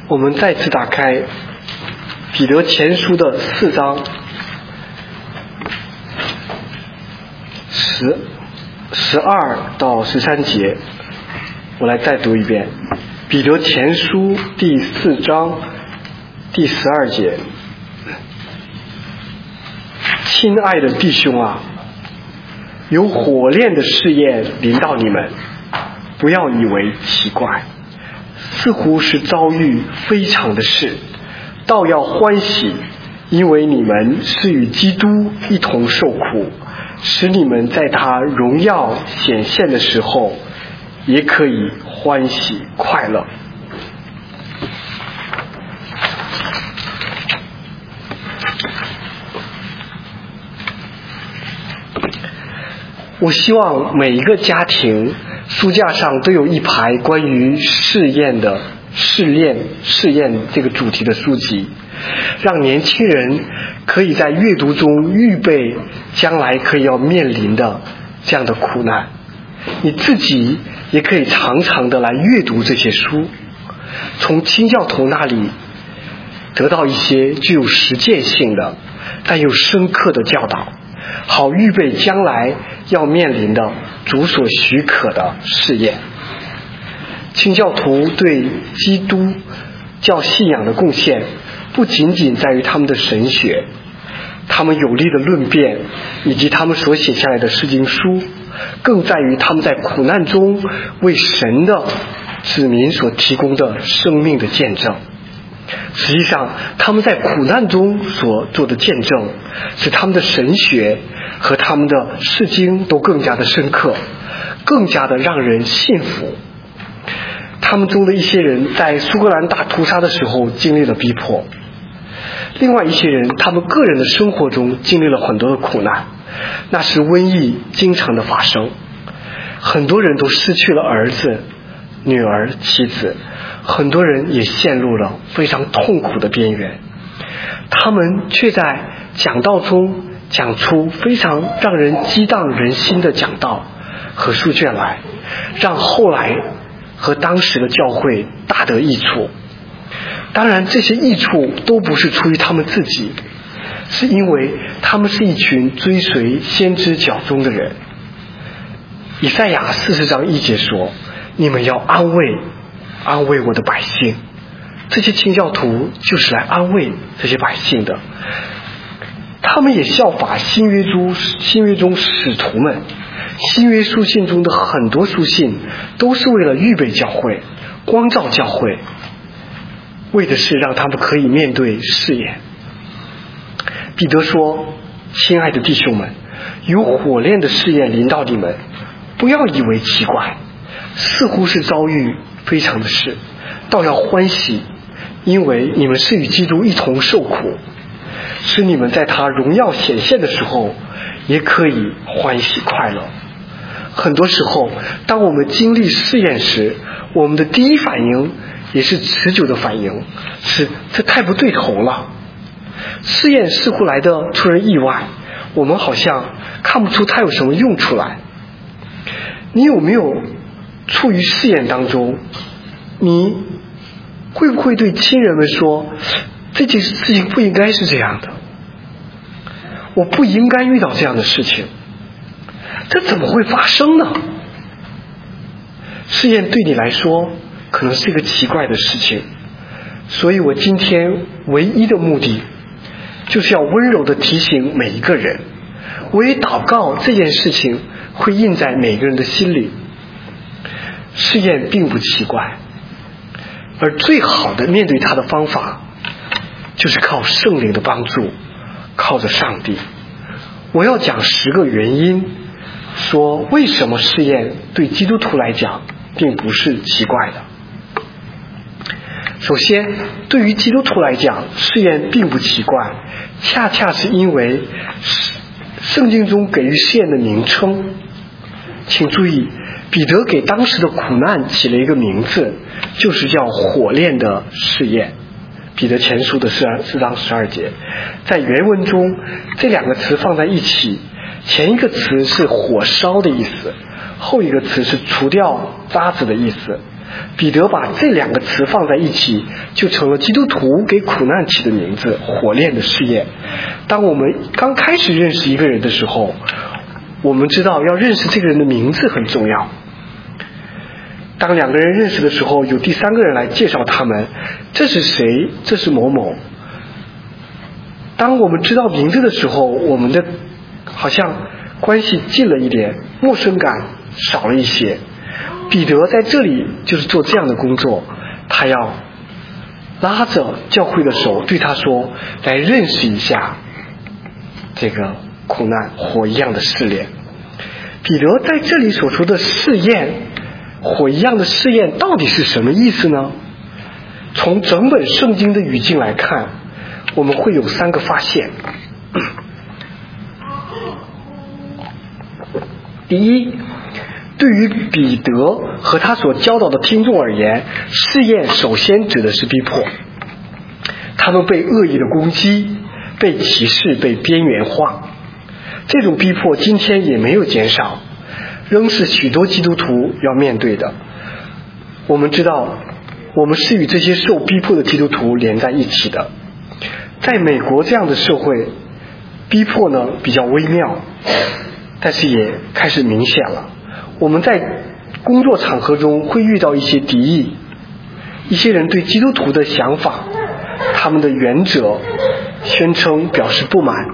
我们再次打开彼得前书的4章12到13节，我来再读一遍。彼得前书第4章第12节：亲爱的弟兄啊，有火炼的试验临到你们，不要以为奇怪，似乎是遭遇非常的事，倒要欢喜，因为你们是与基督一同受苦，使你们在他荣耀显现的时候也可以欢喜快乐。我希望每一个家庭书架上都有一排关于试验这个主题的书籍，让年轻人可以在阅读中预备将来可以要面临的这样的苦难。你自己也可以常常的来阅读这些书，从清教徒那里得到一些具有实践性的但又深刻的教导，好预备将来要面临的主所许可的试验。清教徒对基督教信仰的贡献不仅仅在于他们的神学，他们有力的论辩以及他们所写下来的释经书，更在于他们在苦难中为神的子民所提供的生命的见证。实际上他们在苦难中所做的见证，使他们的神学和他们的释经都更加的深刻，更加的让人信服。他们中的一些人在苏格兰大屠杀的时候经历了逼迫，另外一些人他们个人的生活中经历了很多的苦难，那时瘟疫经常的发生，很多人都失去了儿子、女儿、妻子，很多人也陷入了非常痛苦的边缘。他们却在讲道中讲出非常让人激荡人心的讲道和书卷来，让后来和当时的教会大得益处。当然这些益处都不是出于他们自己，是因为他们是一群追随先知脚踪的人。以赛亚40章1节说，你们要安慰我的百姓。这些清教徒就是来安慰这些百姓的，他们也效法新约中使徒们，新约书信中的很多书信都是为了预备教会，光照教会，为的是让他们可以面对试验。彼得说，亲爱的弟兄们，有火炼的试验临到你们，不要以为奇怪，似乎是遭遇非常的事，倒要欢喜，因为你们是与基督一同受苦，使你们在他荣耀显现的时候也可以欢喜快乐。很多时候当我们经历试验时，我们的第一反应也是持久的反应，是这太不对头了。试验似乎来得出人意外，我们好像看不出它有什么用处来。你有没有处于试验当中，你会不会对亲人们说，这件事情不应该是这样的，我不应该遇到这样的事情，这怎么会发生呢？试验对你来说可能是一个奇怪的事情，所以我今天唯一的目的就是要温柔地提醒每一个人，我也祷告这件事情会印在每个人的心里。试验并不奇怪，而最好的面对它的方法就是靠圣灵的帮助，靠着上帝。我要讲10个原因，说为什么试验对基督徒来讲并不是奇怪的。首先，对于基督徒来讲，试验并不奇怪，恰恰是因为圣经中给予试验的名称。请注意，彼得给当时的苦难起了一个名字，就是叫火炼的试验。彼得前书的4章12节，在原文中这两个词放在一起，前一个词是火烧的意思，后一个词是除掉渣子的意思。 彼得把这两个词放在一起，就成了基督徒给苦难起的名字，火炼的试验。当我们刚开始认识一个人的时候，我们知道要认识这个人的名字很重要。当两个人认识的时候，有第三个人来介绍他们，这是谁？这是某某。当我们知道名字的时候，我们的好像关系近了一点，陌生感少了一些。彼得在这里就是做这样的工作，他要拉着教会的手对他说，来认识一下这个苦难火一样的试炼。彼得在这里所说的试验，火一样的试验到底是什么意思呢？从整本圣经的语境来看，我们会有3个发现。第一，对于彼得和他所教导的听众而言，试验首先指的是逼迫。他们被恶意的攻击，被歧视，被边缘化。这种逼迫今天也没有减少，仍是许多基督徒要面对的。我们知道，我们是与这些受逼迫的基督徒连在一起的。在美国这样的社会，逼迫呢比较微妙，但是也开始明显了。我们在工作场合中会遇到一些敌意，一些人对基督徒的想法，他们的原则宣称表示不满。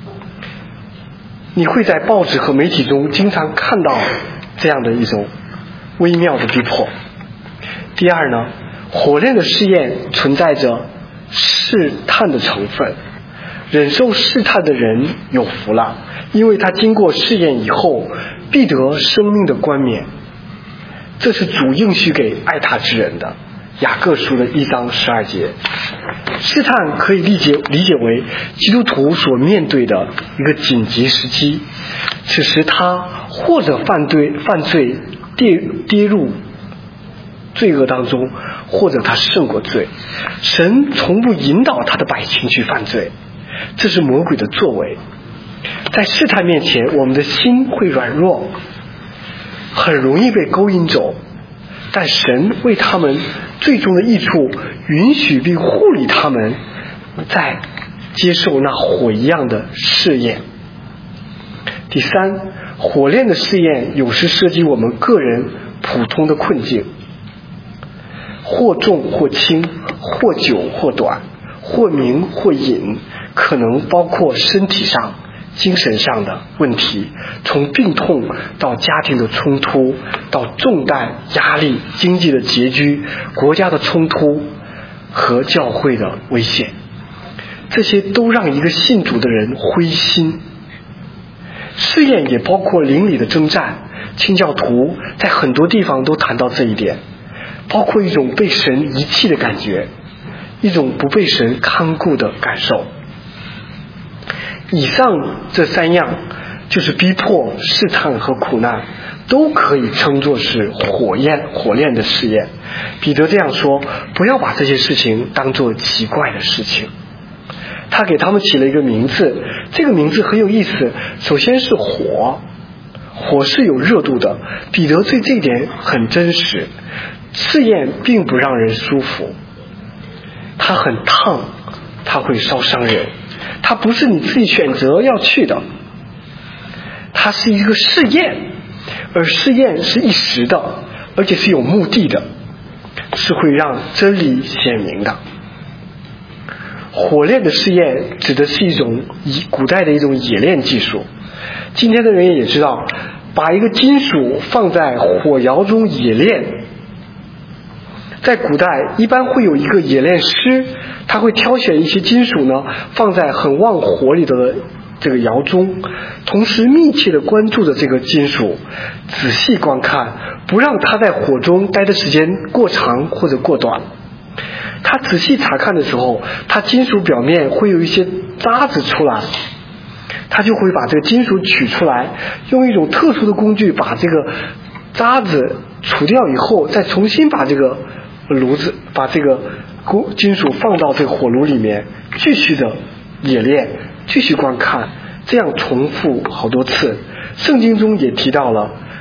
你会在报纸和媒体中经常看到这样的一种微妙的逼迫。第二呢，火炼的试验存在着试探的成分。忍受试探的人有福了，因为他经过试验以后必得生命的冠冕。这是主应许给爱他之人的。雅各书的1章12节。试探可以理解为基督徒所面对的一个紧急时机，此时他或者犯罪跌入罪恶当中，或者他胜过罪。神从不引导他的百姓去犯罪，这是魔鬼的作为。在试探面前，我们的心会软弱，很容易被勾引走，但神为他们最终的益处，允许并护理他们在接受那火一样的试验。第三，火炼的试验有时涉及我们个人普通的困境，或重或轻，或久或短，或明或隐，可能包括身体上、精神上的问题，从病痛到家庭的冲突，到重担、压力、经济的拮据、国家的冲突和教会的危险，这些都让一个信主的人灰心。试验也包括邻里的征战，清教徒在很多地方都谈到这一点，包括一种被神遗弃的感觉，一种不被神看顾的感受。以上这3样，就是逼迫、试探和苦难，都可以称作是火炼的试验。彼得这样说，不要把这些事情当作奇怪的事情。他给他们起了一个名字，这个名字很有意思。首先是火，火是有热度的，彼得对这一点很真实。试验并不让人舒服，它很烫，它会烧伤人，它不是你自己选择要去的，它是一个试验，而试验是一时的，而且是有目的的，是会让真理显明的。火炼的试验指的是一种古代的一种冶炼技术，今天的人也知道，把一个金属放在火窑中冶炼。在古代一般会有一个冶炼师，他会挑选一些金属呢，放在很旺火里的这个窑中，同时密切的关注着这个金属，仔细观看，不让它在火中待的时间过长或者过短。他仔细查看的时候，它金属表面会有一些渣子出来，他就会把这个金属取出来，用一种特殊的工具把这个渣子除掉以后，再重新把这个把这个金属放到这个火炉里面，继续的冶炼，继续观看，这样重复好多次。圣经中也提到了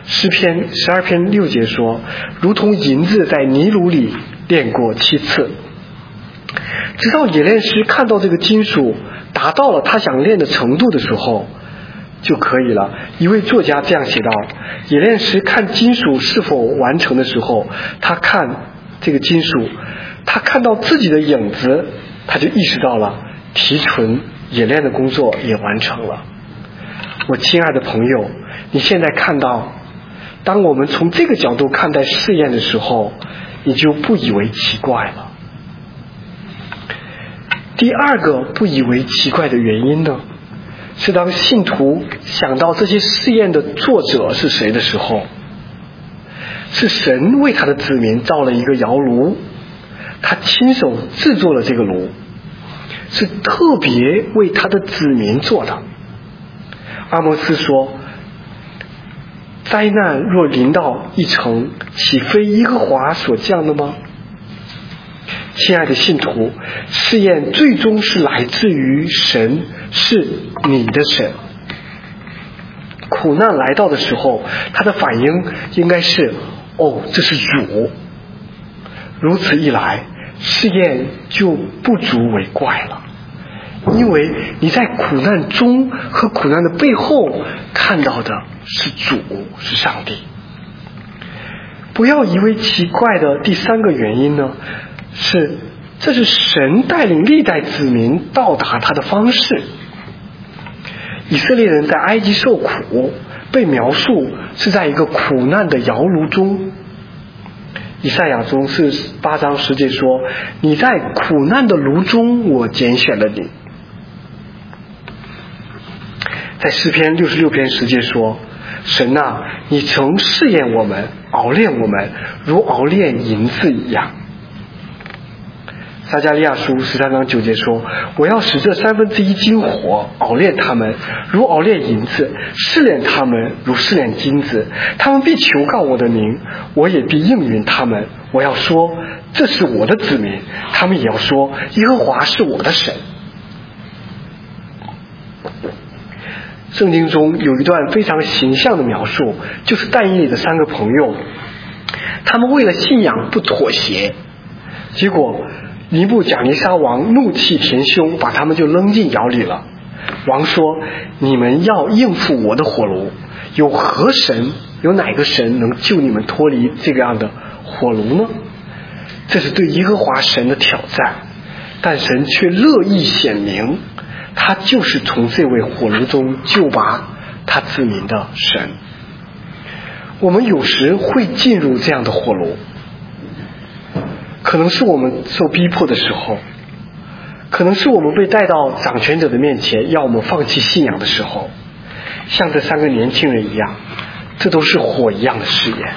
诗篇12篇6节说，如同银子在泥炉里炼过7次。直到冶炼师看到这个金属达到了他想炼的程度的时候就可以了。一位作家这样写道，冶炼师看金属是否完成的时候，他看这个金属，他看到自己的影子，他就意识到了提纯冶炼的工作也完成了。我亲爱的朋友，你现在看到，当我们从这个角度看待试验的时候，你就不以为奇怪了。第二个不以为奇怪的原因呢，是当信徒想到这些试验的作者是谁的时候，是神为他的子民造了一个窑炉，他亲手制作了这个炉，是特别为他的子民做的。阿摩斯说，灾难若临到一城，岂非耶和华所降的吗？亲爱的信徒，试验最终是来自于神，是你的神。苦难来到的时候，他的反应应该是，哦，这是主。如此一来，试验就不足为怪了，因为你在苦难中和苦难的背后看到的是主，是上帝。不要以为奇怪的第三个原因呢，这是神带领历代子民到达他的方式。以色列人在埃及受苦被描述是在一个苦难的窑炉中。以赛亚中48章10节说，你在苦难的炉中我拣选了你。在诗篇66篇10节说，神啊，你曾试验我们，熬炼我们，如熬炼银子一样。撒迦利亚书13章9节说，我要使这1/3金火熬炼他们，如熬炼银子，试炼他们，如试炼金子。他们必求告我的名，我也必应允他们。我要说，这是我的子民，他们也要说，耶和华是我的神。圣经中有一段非常形象的描述，就是但以理的3个朋友，他们为了信仰不妥协，结果尼布甲尼撒王怒气填胸，把他们就扔进窑里了。王说，你们要应付我的火炉，有哪个神能救你们脱离这个样的火炉呢？这是对耶和华神的挑战，但神却乐意显明，他就是从这位火炉中救拔他子民的神。我们有时会进入这样的火炉，可能是我们受逼迫的时候，可能是我们被带到掌权者的面前要我们放弃信仰的时候，像这3个年轻人一样，这都是火一样的试验。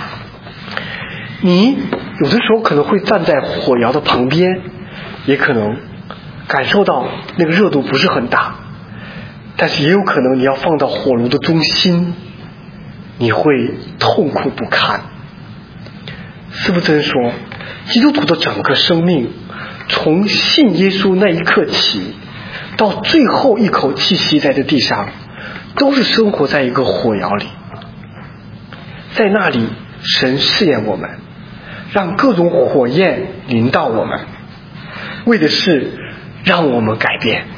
你有的时候可能会站在火窑的旁边，也可能感受到那个热度不是很大，但是也有可能你要放到火炉的中心，你会痛苦不堪。司布真说，基督徒的整个生命，从信耶稣那一刻起，到最后一口气息在这地上，都是生活在一个火窑里。在那里，神试验我们，让各种火焰临到我们，为的是让我们改变，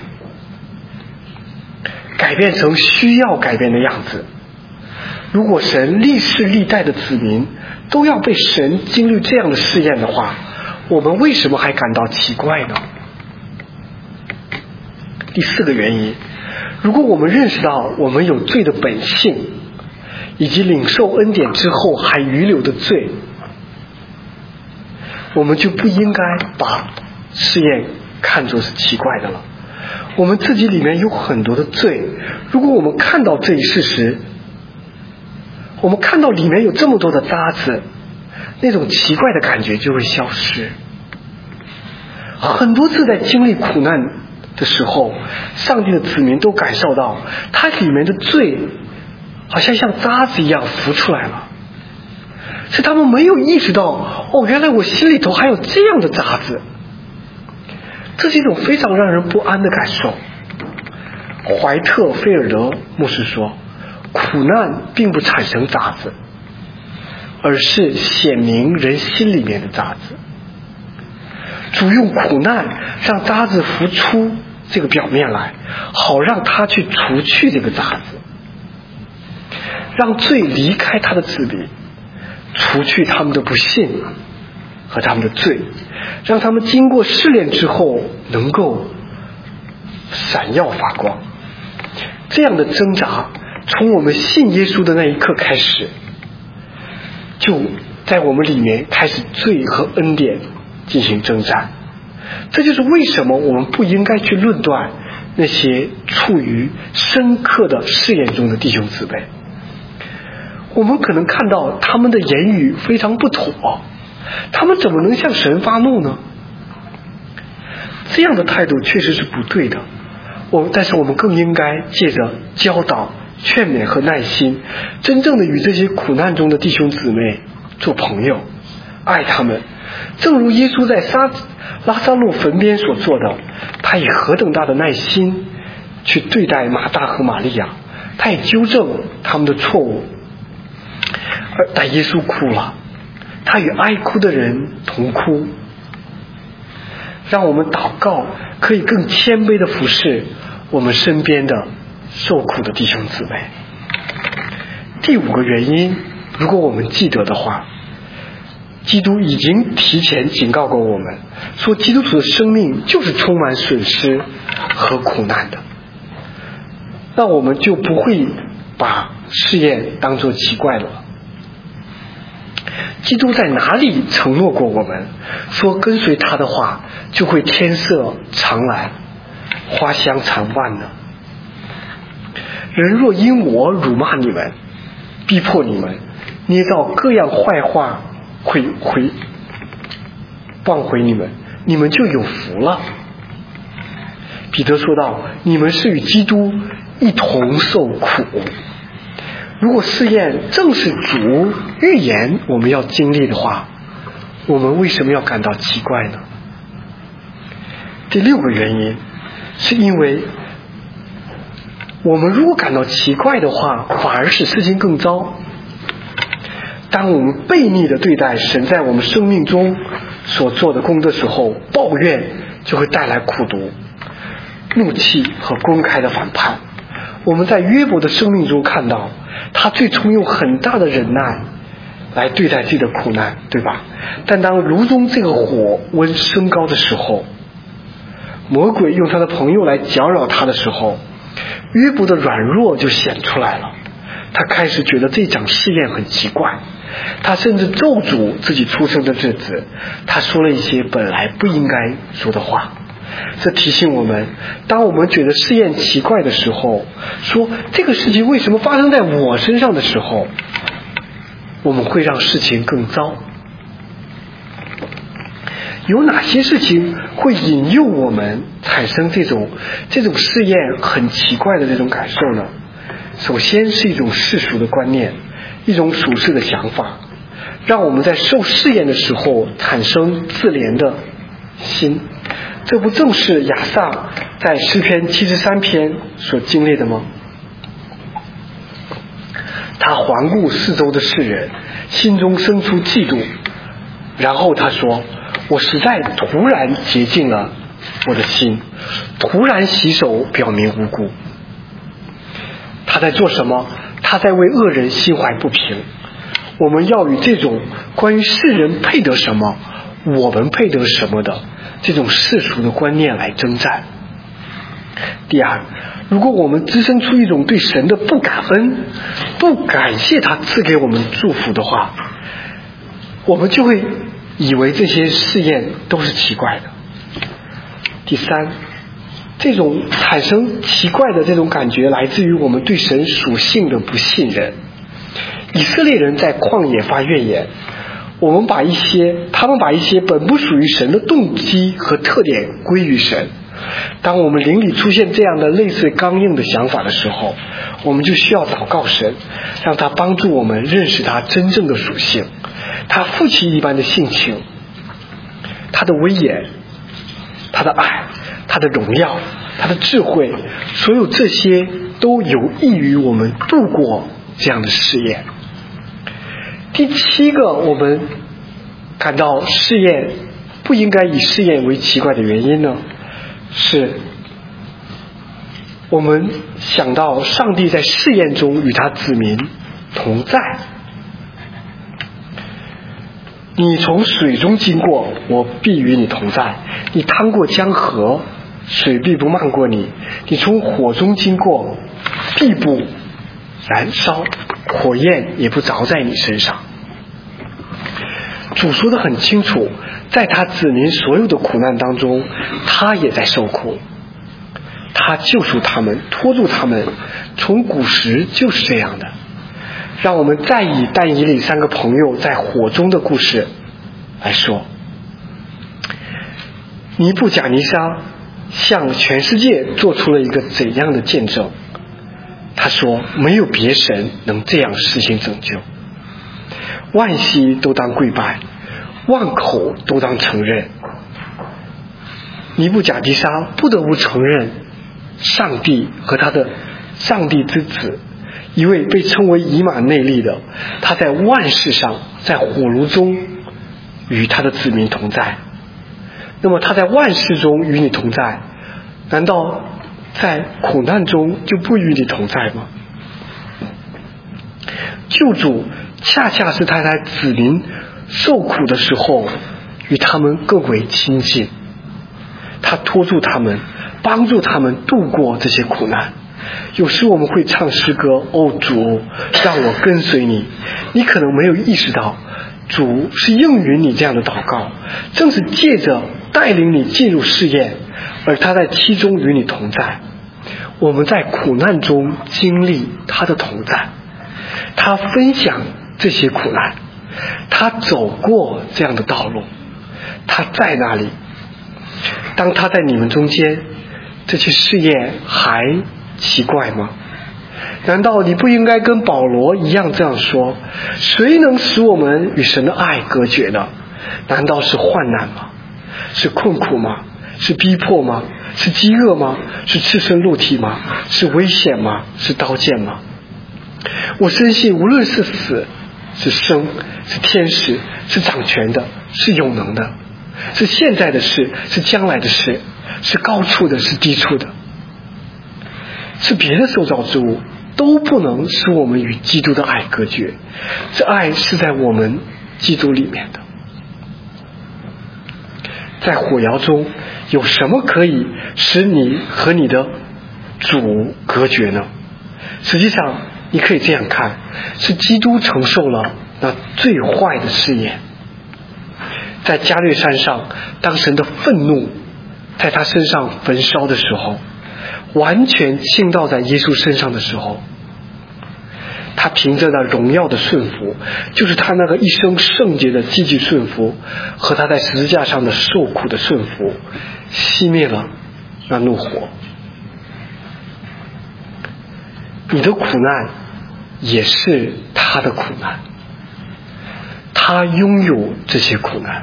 改变成需要改变的样子。如果神历世历代的子民都要被神经历这样的试验的话，我们为什么还感到奇怪呢？第4个原因，如果我们认识到我们有罪的本性，以及领受恩典之后还余留的罪，我们就不应该把试验看作是奇怪的了。我们自己里面有很多的罪，如果我们看到这一事实，我们看到里面有这么多的渣子，那种奇怪的感觉就会消失。很多次在经历苦难的时候，上帝的子民都感受到它里面的罪好像渣子一样浮出来了，是他们没有意识到，原来我心里头还有这样的渣子。这是一种非常让人不安的感受。怀特菲尔德牧师说， 苦难并不产生渣子，而是显明人心里面的渣子。主用苦难让渣子浮出这个表面来，好让他去除去这个渣子，让罪离开他的子民，除去他们的不幸和他们的罪，让他们经过试炼之后能够闪耀发光。这样的挣扎从我们信耶稣的那一刻开始，就在我们里面开始罪和恩典进行征战。这就是为什么我们不应该去论断那些处于深刻的试验中的弟兄姊妹。我们可能看到他们的言语非常不妥，他们怎么能向神发怒呢？这样的态度确实是不对的。但是我们更应该借着教导、劝勉和耐心，真正的与这些苦难中的弟兄姊妹做朋友，爱他们。正如耶稣在拉撒路坟边所做的，他以何等大的耐心去对待马大和玛利亚，他也纠正他们的错误。但耶稣哭了，他与哀哭的人同哭。让我们祷告，可以更谦卑的服侍我们身边的受苦的弟兄姊妹。第5个原因，如果我们记得的话，基督已经提前警告过我们，说基督徒的生命就是充满损失和苦难的。那我们就不会把试验当作奇怪了。基督在哪里承诺过我们，说跟随他的话就会天色常蓝，花香常漫呢？人若因我辱骂你们，逼迫你们，捏造各样坏话谤毁你们，你们就有福了。彼得说道，你们是与基督一同受苦。如果试验正是主预言我们要经历的话，我们为什么要感到奇怪呢？第6个原因，是因为我们如果感到奇怪的话，反而使事情更糟。当我们悖逆的对待神在我们生命中所做的工的时候，抱怨就会带来苦毒、怒气和公开的反叛。我们在约伯的生命中看到，他最初用很大的忍耐来对待自己的苦难，对吧？但当炉中这个火温升高的时候，魔鬼用他的朋友来搅扰他的时候，约伯的软弱就显出来了。他开始觉得这场试验很奇怪，他甚至咒诅自己出生的日子，他说了一些本来不应该说的话。这提醒我们，当我们觉得试验奇怪的时候，说这个事情为什么发生在我身上的时候，我们会让事情更糟。有哪些事情会引诱我们产生这种试验很奇怪的这种感受呢？首先是一种世俗的观念，一种属世的想法，让我们在受试验的时候产生自怜的心。这不正是亚萨在诗篇73篇所经历的吗？他环顾四周的世人，心中生出嫉妒，然后他说，我实在突然洁净了我的心，突然洗手表明无辜。他在做什么？他在为恶人心怀不平。我们要与这种关于世人配得什么，我们配得什么的这种世俗的观念来征战。第二，如果我们滋生出一种对神的不感恩、不感谢他赐给我们祝福的话，我们就会以为这些试验都是奇怪的。第三，这种产生奇怪的这种感觉来自于我们对神属性的不信任。以色列人在旷野发怨言，他们把一些本不属于神的动机和特点归于神。当我们灵里出现这样的类似刚硬的想法的时候，我们就需要祷告神，让他帮助我们认识他真正的属性，他父亲一般的性情，他的威严，他的爱，他的荣耀，他的智慧，所有这些都有益于我们度过这样的试验。第7个我们感到试验不应该以试验为奇怪的原因呢，是我们想到上帝在试验中与他子民同在。你从水中经过，我必与你同在；你趟过江河，水必不漫过你；你从火中经过，必不燃烧，火焰也不着在你身上。主说得很清楚，在他子民所有的苦难当中，他也在受苦，他救赎他们，拖住他们，从古时就是这样的。让我们再以但以理3个朋友在火中的故事来说。尼布甲尼撒向全世界做出了一个怎样的见证？他说，没有别神能这样实行拯救，万膝都当跪拜，万口都当承认。尼布甲尼撒不得不承认上帝和他的上帝之子，一位被称为以马内利的，他在万事上，在火炉中与他的子民同在。那么他在万事中与你同在，难道在苦难中就不与你同在吗？救主恰恰是他在子民受苦的时候与他们更为亲近，他拖住他们，帮助他们度过这些苦难。有时我们会唱诗歌，哦主，让我跟随你。你可能没有意识到，主是应允你这样的祷告，正是借着带领你进入试验，而他在其中与你同在。我们在苦难中经历他的同在，他分享这些苦难，他走过这样的道路，他在那里。当他在你们中间，这些试验还奇怪吗？难道你不应该跟保罗一样这样说，谁能使我们与神的爱隔绝呢？难道是患难吗？是困苦吗？是逼迫吗？是饥饿吗？是赤身露体吗？是危险吗？是刀剑吗？我深信无论是死是生，是天使，是掌权的，是有能的，是现在的事，是将来的事，是高处的，是低处的，是别的受造之物，都不能使我们与基督的爱隔绝。这爱是在我们基督里面的。在火窑中有什么可以使你和你的主隔绝呢？实际上你可以这样看，是基督承受了那最坏的试验。在加略山上，当神的愤怒在他身上焚烧的时候，完全倾倒在耶稣身上的时候，他凭着那荣耀的顺服，就是他那个一生圣洁的积极顺服，和他在十字架上的受苦的顺服，熄灭了那怒火。你的苦难也是他的苦难，他拥有这些苦难，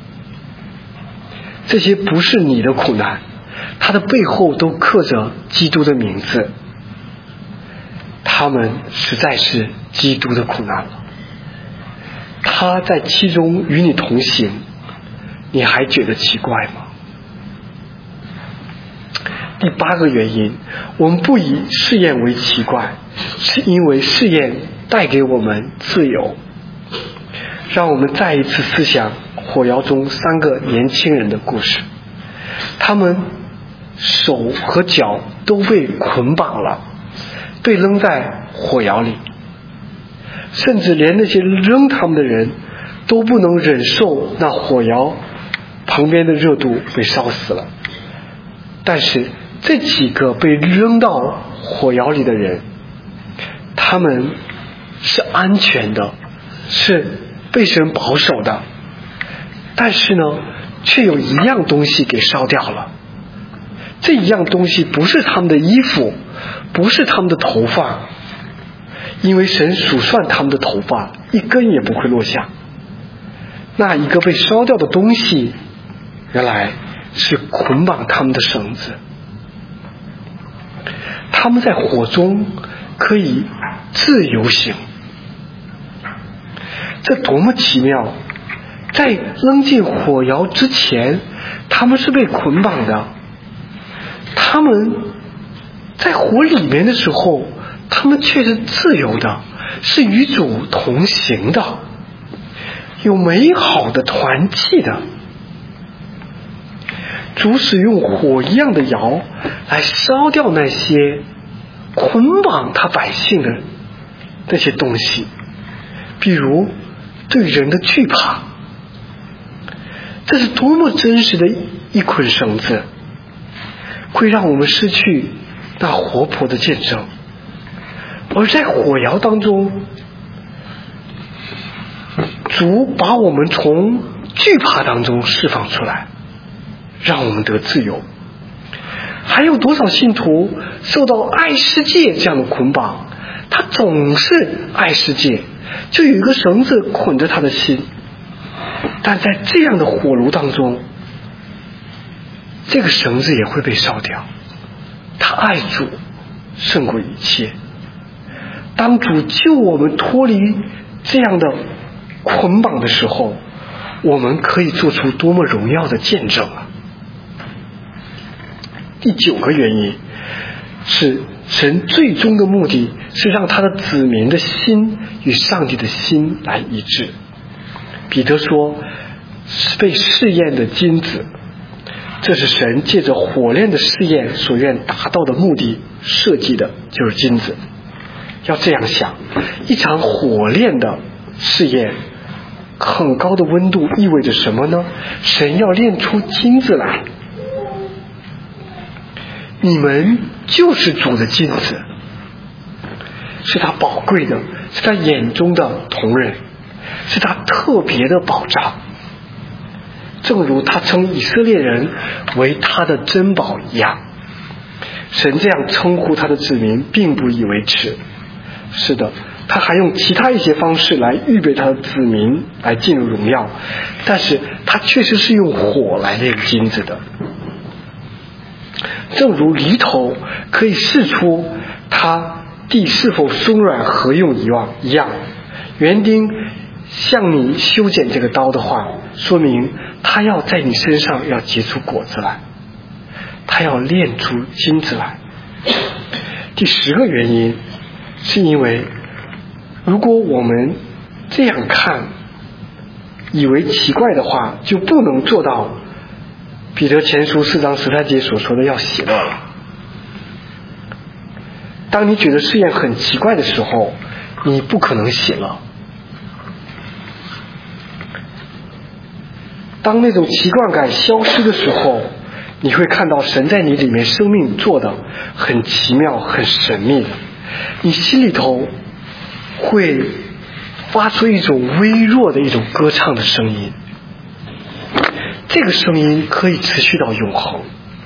这些不是你的苦难，他的背后都刻着基督的名字，他们实在是基督的苦难了。他在其中与你同行，你还觉得奇怪吗？第8个原因，我们不以试验为奇怪，是因为试验带给我们自由。让我们再一次思想火窑中3个年轻人的故事，他们手和脚都被捆绑了，被扔在火窑里，甚至连那些扔他们的人都不能忍受那火窑旁边的热度，被烧死了。但是这几个被扔到火窑里的人，他们是安全的，是被神保守的，但是呢，却有一样东西给烧掉了。这一样东西不是他们的衣服，不是他们的头发，因为神数算他们的头发，一根也不会落下。那一个被烧掉的东西，原来是捆绑他们的绳子。 他们在火中可以自由行，这多么奇妙！在扔进火窑之前，他们是被捆绑的，他们在火里面的时候，他们却是自由的，是与主同行的，有美好的团契的。主使用火一样的窑来烧掉那些捆绑他百姓的那些东西，比如对人的惧怕。这是多么真实的一捆绳子，会让我们失去那活泼的见证。而在火窑当中，主把我们从惧怕当中释放出来，让我们得自由。还有多少信徒受到爱世界这样的捆绑，他总是爱世界，就有一个绳子捆着他的心，但在这样的火炉当中，这个绳子也会被烧掉。他爱主胜过一切。当主救我们脱离这样的捆绑的时候，我们可以做出多么荣耀的见证啊！第9个原因是，神最终的目的是让他的子民的心与上帝的心来一致。彼得说，是被试验的金子，这是神借着火炼的试验所愿达到的目的设计的，就是金子。要这样想，一场火炼的试验，很高的温度意味着什么呢？神要炼出金子来。你们就是主的金子，是他宝贵的，是他眼中的同人，是他特别的宝藏。正如他称以色列人为他的珍宝一样，神这样称呼他的子民并不以为耻。是的，他还用其他一些方式来预备他的子民来进入荣耀，但是他确实是用火来炼金子的。正如犁头可以试出它地是否松软合用一样，园丁向你修剪这个刀的话，说明他要在你身上要结出果子来，他要炼出金子来。第10个原因是因为，如果我们这样看以为奇怪的话，就不能做到彼得前书4章13节所说的要喜乐了。当你觉得试验很奇怪的时候，你不可能喜乐。当那种奇怪感消失的时候，你会看到神在你里面生命做的很奇妙很神秘的，你心里头会发出一种微弱的一种歌唱的声音，这个声音可以持续到永恒，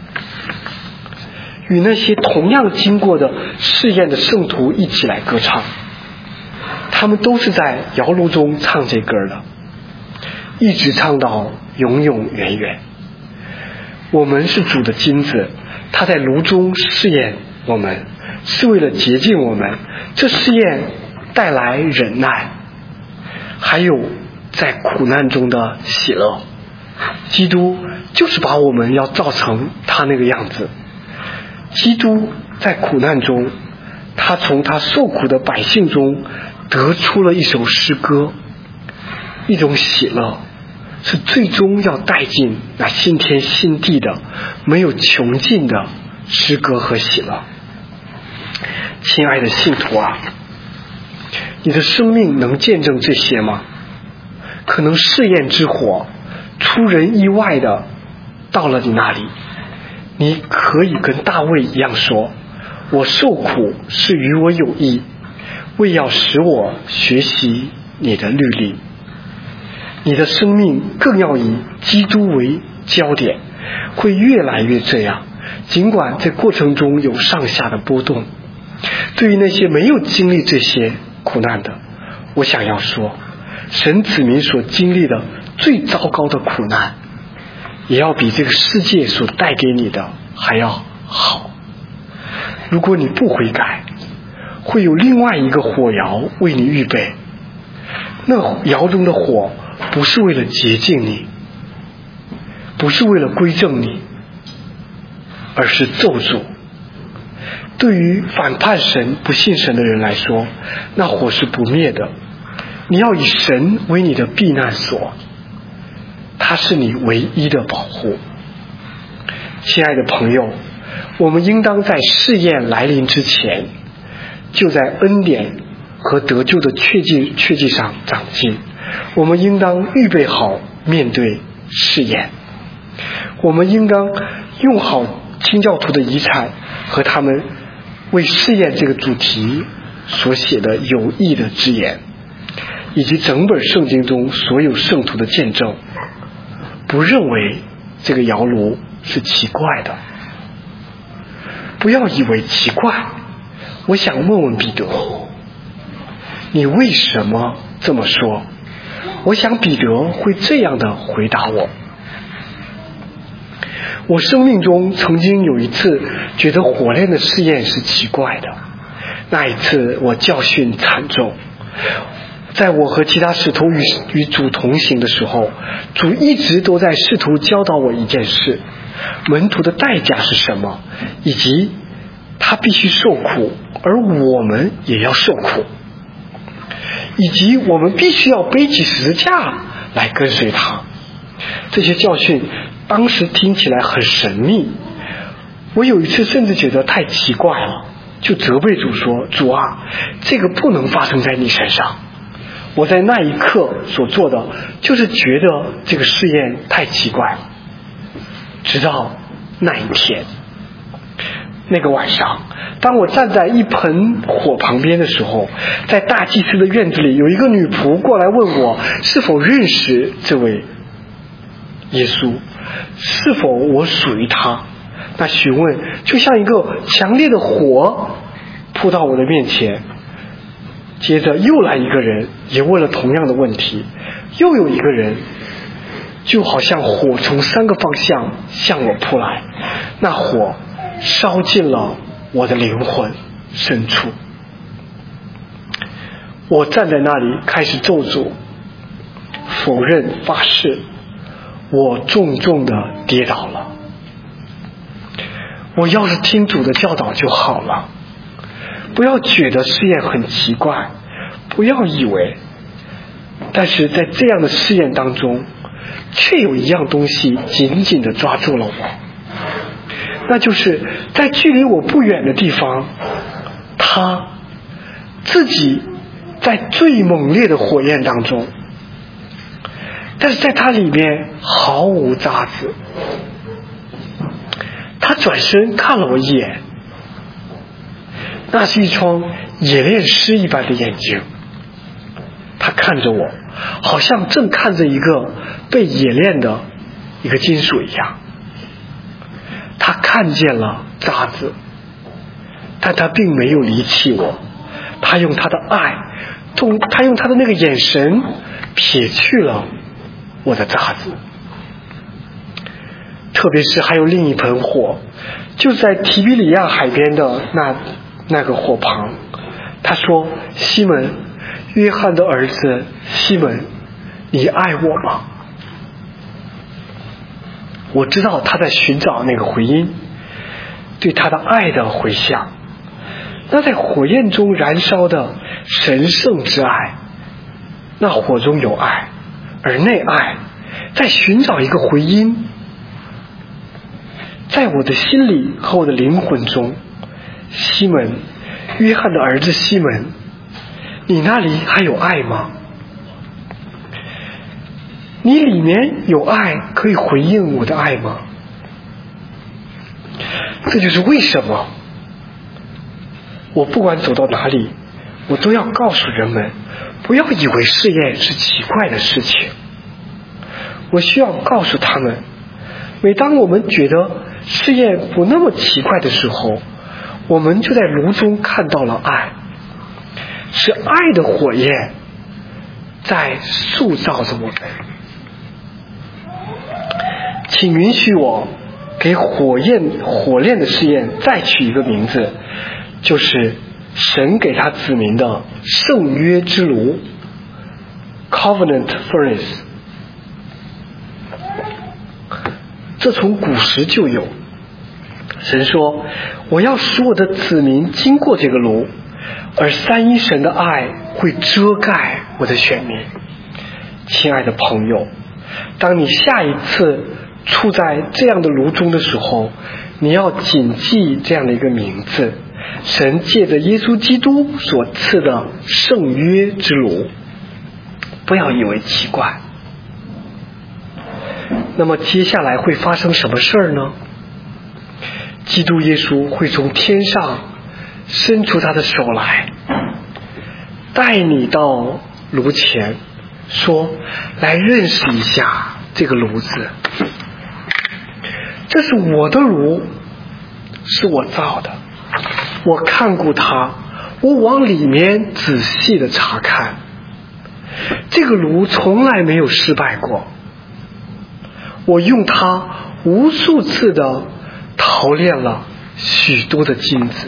与那些同样经过的试验的圣徒一起来歌唱。他们都是在窑炉中唱这歌的，一直唱到永永远远。我们是主的金子，他在炉中试验我们，是为了洁净我们。这试验带来忍耐，还有在苦难中的喜乐。基督就是把我们要造成他那个样子。基督在苦难中，他从他受苦的百姓中得出了一首诗歌，一种喜乐，是最终要带进那新天新地的没有穷尽的诗歌和喜乐。亲爱的信徒啊，你的生命能见证这些吗？可能试验之火出人意外的到了你那里，你可以跟大卫一样说，我受苦是与我有益，为要使我学习你的律例。你的生命更要以基督为焦点，会越来越这样，尽管在过程中有上下的波动。对于那些没有经历这些苦难的，我想要说，神子民所经历的最糟糕的苦难，也要比这个世界所带给你的还要好。 如果你不悔改，会有另外一个火窑为你预备，那窑中的火不是为了洁净你，不是为了归正你，而是咒诅。对于反叛神不信神的人来说，那火是不灭的。你要以神为你的避难所，他是你唯一的保护。亲爱的朋友，我们应当在试验来临之前，就在恩典和得救的确据上长进。我们应当预备好面对试验，我们应当用好清教徒的遗产和他们为试验这个主题所写的有益的箴言，以及整本圣经中所有圣徒的见证，不认为这个窑炉是奇怪的。不要以为奇怪，我想问问彼得，你为什么这么说？我想彼得会这样的回答我。我生命中曾经有一次觉得火炼的试验是奇怪的，那一次我教训惨重。在我和其他使徒与主同行的时候，主一直都在试图教导我一件事：门徒的代价是什么，以及他必须受苦，而我们也要受苦，以及我们必须要背起十字架来跟随他。这些教训当时听起来很神秘，我有一次甚至觉得太奇怪了，就责备主说：主啊，这个不能发生在你身上。我在那一刻所做的就是觉得这个试验太奇怪了。直到那一天，那个晚上，当我站在一盆火旁边的时候，在大祭司的院子里，有一个女仆过来问我是否认识这位耶稣，是否我属于他。那询问就像一个强烈的火扑到我的面前。接着又来一个人也问了同样的问题，又有一个人就好像火从3个方向向我扑来，那火烧进了我的灵魂深处。我站在那里开始咒诅、否认、发誓，我重重的跌倒了。我要是听主的教导就好了，不要觉得试验很奇怪，不要以为。但是在这样的试验当中，却有一样东西紧紧地抓住了我，那就是在距离我不远的地方，他自己在最猛烈的火焰当中，但是在他里面毫无杂质。他转身看了我一眼，那是一双冶炼师一般的眼睛，他看着我，好像正看着一个被冶炼的一个金属一样。他看见了渣子，但他并没有离弃我，他用他的爱，他用他的那个眼神撇去了我的渣子。特别是还有另一盆火，就在提比里亚海边的那个火旁。他说：西门，约翰的儿子西门，你爱我吗？我知道他在寻找那个回音，对他的爱的回响。那在火焰中燃烧的神圣之爱，那火中有爱，而那爱在寻找一个回音。在我的心里和我的灵魂中，西门，约翰的儿子西门，你那里还有爱吗？你里面有爱可以回应我的爱吗？这就是为什么我不管走到哪里，我都要告诉人们，不要以为试验是奇怪的事情。我需要告诉他们，每当我们觉得试验不那么奇怪的时候，我们就在炉中看到了爱，是爱的火焰在塑造着我们。请允许我给火炼的试验再取一个名字，就是神给他子民的圣约之炉 Covenant Furnace。 这从古时就有。神说，我要使我的子民经过这个炉，而三一神的爱会遮盖我的选民。亲爱的朋友，当你下一次处在这样的炉中的时候，你要谨记这样的一个名字，神借着耶稣基督所赐的圣约之炉。不要以为奇怪。那么接下来会发生什么事儿呢？基督耶稣会从天上伸出他的手来，带你到炉前，说，来认识一下这个炉子，这是我的炉，是我造的，我看顾它，我往里面仔细的查看，这个炉从来没有失败过，我用它无数次的陶炼了许多的金子。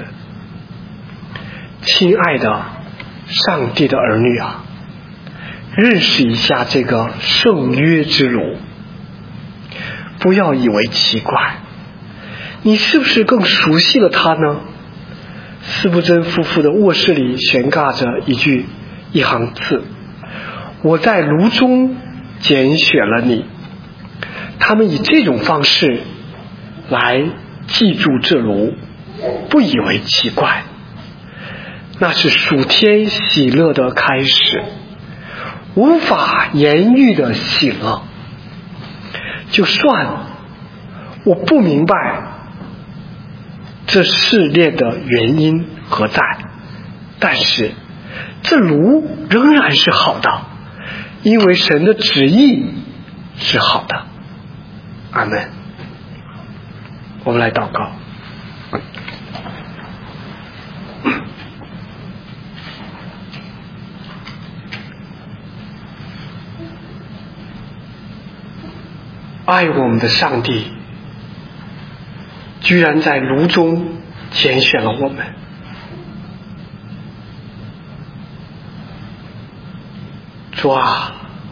亲爱的上帝的儿女啊，认识一下这个圣约之炉，不要以为奇怪。你是不是更熟悉了它呢？司布真夫妇的卧室里悬挂着一行字，我在炉中拣选了你。他们以这种方式来记住这炉，不以为奇怪。那是属天喜乐的开始，无法言喻的喜乐。就算我不明白这试炼的原因何在，但是这炉仍然是好的，因为神的旨意是好的。阿们。我们来祷告。爱我们的上帝居然在炉中拣选了我们。主啊，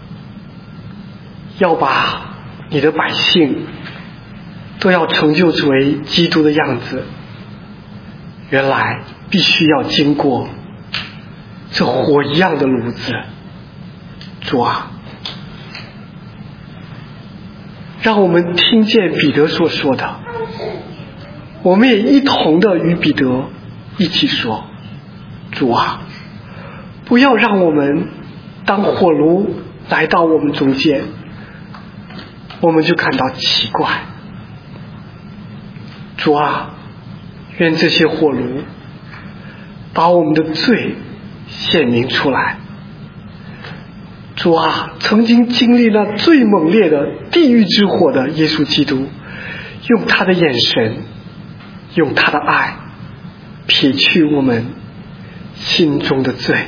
要把你的百姓都要成就为基督的样子，原来必须要经过这火一样的炉子。主啊，让我们听见彼得所说的，我们也一同的与彼得一起说，主啊，不要让我们当火炉来到我们中间，我们就感到奇怪。主啊，愿这些火炉把我们的罪显明出来。主啊，曾经经历了最猛烈的地狱之火的耶稣基督，用他的眼神，用他的爱撇去我们心中的罪。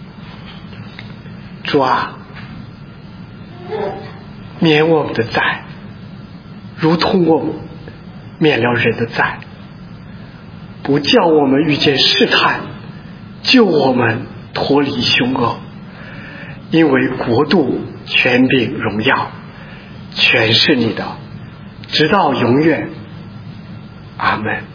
主啊，免我们的债，如同我们免了人的债，不叫我们遇见试探，救我们脱离凶恶。因为国度、权柄、荣耀全是你的，直到永远。阿们。